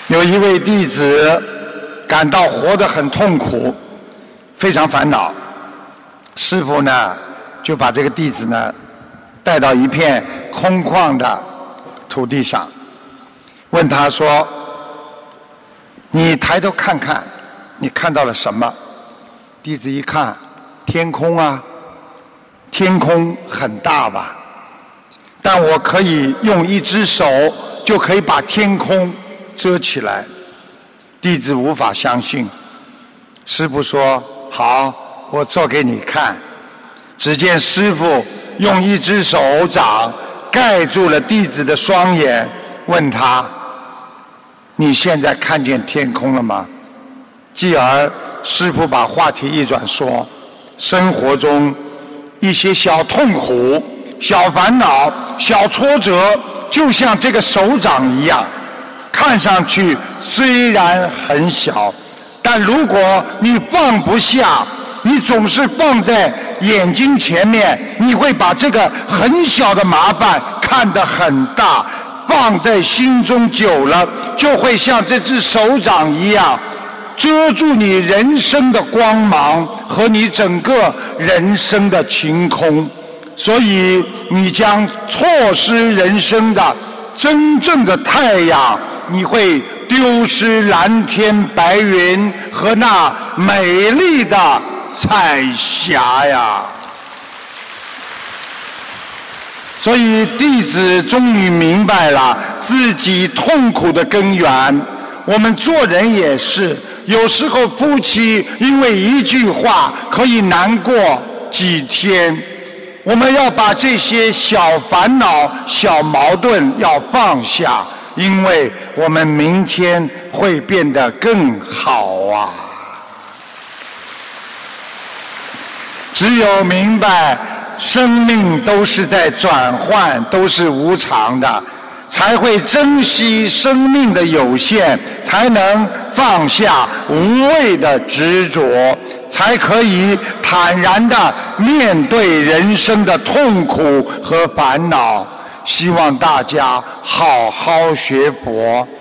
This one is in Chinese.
有一位弟子感到活得很痛苦，非常烦恼。师父呢就把这个弟子呢带到一片空旷的土地上，问他说：你抬头看看，你看到了什么？弟子一看，天空啊，天空很大吧，但我可以用一只手就可以把天空遮起来。弟子无法相信。师父说：好，我做给你看。只见师父用一只手掌盖住了弟子的双眼，问他：你现在看见天空了吗？继而师父把话题一转说：生活中一些小痛苦、小烦恼、小挫折，就像这个手掌一样，看上去虽然很小，但如果你放不下，你总是放在眼睛前面，你会把这个很小的麻烦看得很大，放在心中久了，就会像这只手掌一样，遮住你人生的光芒和你整个人生的晴空。所以你将错失人生的真正的太阳，你会丢失蓝天白云和那美丽的彩霞呀。所以弟子终于明白了自己痛苦的根源。我们做人也是，有时候夫妻因为一句话可以难过几天，我们要把这些小烦恼、小矛盾要放下，因为我们明天会变得更好啊。只有明白生命都是在转换，都是无常的，才会珍惜生命的有限，才能放下无谓的执着，才可以坦然地面对人生的痛苦和烦恼。希望大家好好学佛，